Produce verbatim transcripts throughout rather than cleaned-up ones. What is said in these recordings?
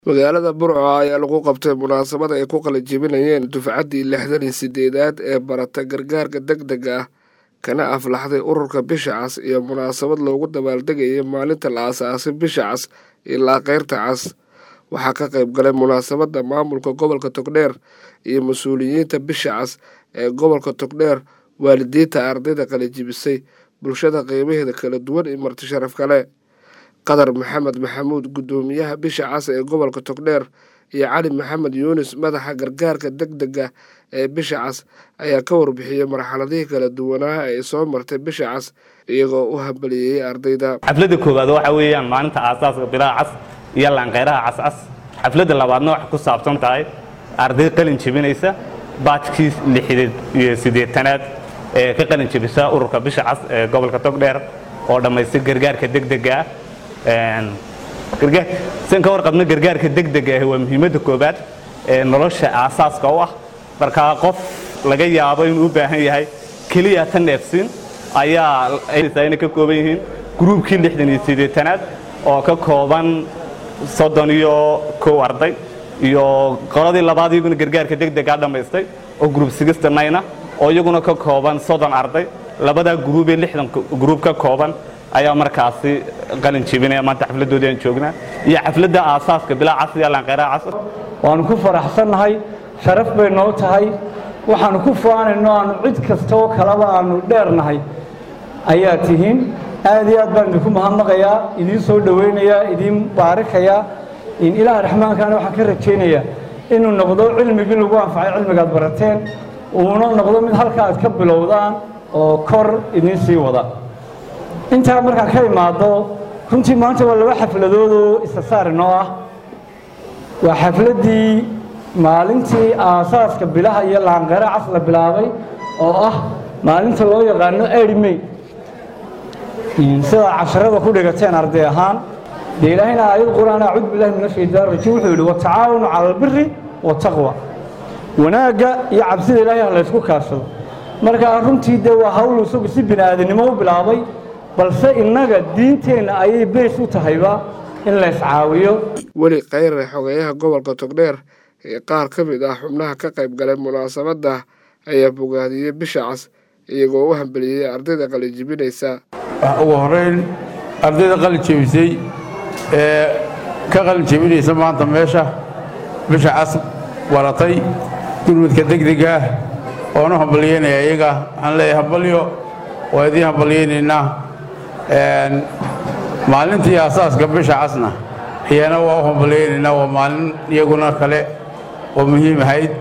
magaalada Burco ayaa lagu qabtay munaasabad ay ku qalajibinayeen dufcadii lixdan iyo sideedaad ee barata gargaarka degdega ah kana aflaxday ururka Bisha Cas iyo munaasabad loogu dabaaldegayay maalinta la aasaasay Bisha Cas ilaa Qeyrta Cas. waxaa ka qayb galay munaasabada maamulka gobolka Togdheer iyo mas'uuliyiinta Bisha Cas ee gobolka Togdheer, waalidiinta ardayda qalajibisay, bulshada qiimaheeda kala duwan iyo marti sharaf kale. qadar maxamed maxamuud gudoomiyaha Bisha Cas ee gobolka Togdheer iyo cali maxamed yuunus madaxa gargaarka degdega ee Bisha Cas ayaa ka warbixiyay marxaladihii kala duwanaa ee soo martay Bisha Cas iyagoo u hambaliyay ardayda. xafladda koowaad waxa weeyaan maalinta aasaaska Bisha Cas iyo Laanqeyraha Cas Cas. xafladda labaadna waxa ku saabsan tahay arday qalin jabinaysa baajkii lixdan iyo siddeetanaad ee ka qalin jabisa ururka Bisha Cas ee gobolka Togdheer oo dhameystay gargaarka degdega ah. een gargaar san ka warqabna gargaarka degdega ah waa muhiimada koobaad ee nolosha aasaaska u ah. marka qof laga yaabo inuu u baahan yahay kaliya tan neefsin ayaa ay ka kooban yihiin groupkii lixdan iyo siddeetanaad oo ka kooban soddon iyo kow arday iyo qoladii labaad iyaguna gargaarka degdega dhameystay oo group sixty-nine ah oo iyaguna ka kooban soddon arday. labada group ee lixdan group ka kooban ayaa markaasi qalin jibinaya maanta xafladoodii aan joognaa iyo xafladda aasaaska Bisha Cas iyo Laanqeyraha Cas. waan ku faraxsanahay, sharaf bay noo tahay, waxaan ku faanaynaa aanu cid kasta oo kalaba aanu dheernahay ayaa tihiin. aad iyo aad baan idinku mahadnaqayaa, idiin soo dhaweynayaa, idiin baarikayaa. in ilaaha raxmaankaana waxaan ka rajaynayaa inuu noqdo cilmigii lagu anfacay cilmigaad barateen, uuna noqdo mid halka aad ka bilowdaan oo kor idiin sii wada. intaa markaan ka imaado, runtii maanta waa laba xafladood oo isa saari noo ah. waa xafladdii maalintii aasaaska bilaha iyo Laanqeyraha Cas la bilaabay oo ah maalinta loo yaqaano eight May. sida casharada ku dhigateen arday ahaan dee ilaahayna aayad qur'aan acuud billahi min ashaytaan rajiim wuxuu yidhi watacaawanu cala albiri wataqwa, wanaagga iyo cabsida ilaahay ha la ysku kaashado. markaa runtii dee waa hawl isagu si bini'aadanimo u bilaabay, balse innaga diinteenna ayay beys u tahayba in la iscaawiyo. weli khayre xogeyaha gobolka Togdheer ee qaar ka mid ah xubnaha ka qayb galay munaasabadda ayaa bogaadiyey Bisha Cas iyagoo u hambaliyey ardayda qalin jibinaysa. ugu horeyn ardayda qalin jebisay ee ka qalin jebinaysa maanta meesha Bisha Cas waratay gurmadka degdega ah oonu hambalyeynaya iyaga. waxaan leeyahay hambalyo, waa idiin hambalyeynaynaa. maalintii aasaaska Bisha Casna iyana waa u hambalyeynaynaa, waa maalin iyaguna kale oo muhiim ahayd.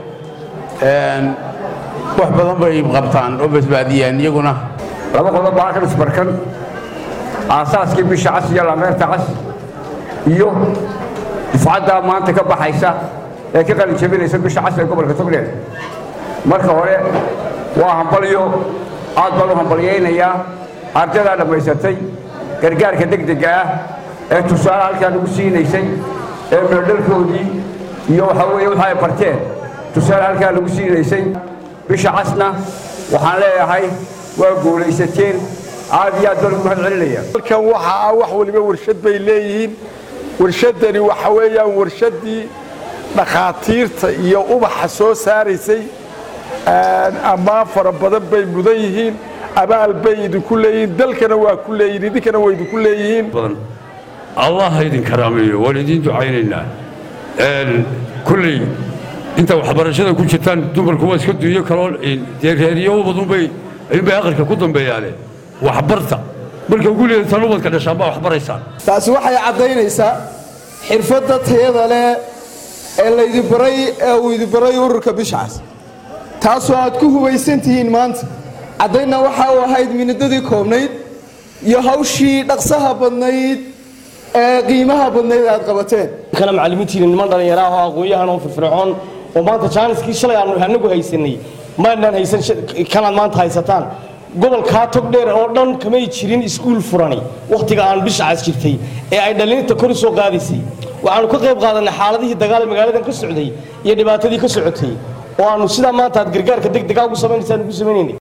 wax badan bay qabtaan oo badbaadiyaan iyaguna. laba qodob baa ka isbarkan aasaaskii Bisha Cas iyo Laanqeyraha Cas iyo dufcadda maanta ka baxaysa ee ka qalin jabinaysa Bisha Cas ee gobolka Togdheer. marka hore waa hambalyo, aad baan u hambalyeynayaa ardayda dhammaysatay gargaarka degdega ah ee tusaale halkaa lagu siinaysay ee meedhalkoodii iyo waxa weeye waxa ay barteen tusaale halkaa lagu siinaysay. Bisha Casna waxaan leeyahay waa guulaysateen, aad iyo aad baan ugu mahadcelinayaa. halkan waxaa wax waliba warshad bay leeyihiin. warshadani waxa weeyaan warshaddii dhakhaatiirta iyo ubaxa soo saaraysay. ammaan fara badan bay mudan yihiin, abaal bay idinku leeyihiin, dalkana waa ku leeyihiin, idinkana waa idinku leeyihiin. allah ha idin karaameeyo, waan idiin ducaynaynaa. kulley inta waxbarashada ku jirtaan dumarku waa iska duuyo kaloo dee reeriyo ubadunbay ayuunbay aqalka ku dambeeyaane waxbarta marka ugu leedataan ubadka dhashaan baa waxbaraysaan. taasi waxay caddaynaysaa xirfadda tayada leh ee laydin baray ee uu idin baray ururka Bisha Cas, taasoo aad ku hubaysan tihiin maanta. caddayna waxa uu ahayd minidadii koobnayd iyo hawshii dhaqsaha badnayd ee qiimaha badnayd aad qabateen. kana macallimiintiina niman dhalinyaro ah oo aqoon-yahan oo firfircoon oo maanta jaaniskii shalay aanu anagu haysanay maadnaan haysan kanaad maanta haysataan. gobolka Togdheer oo dhan kamay jirin iskuul furani waqtiga aan Bisha Cas jirtay ee ay dhalinta kor soo qaadisay. waxaanu ka qayb qaadanay xaaladihii dagaal magaaladan ka socday iyo dhibaatadii ka socotay oo aanu sida maanta gargaarka degdega ugu sameynaysan ugu sameynay.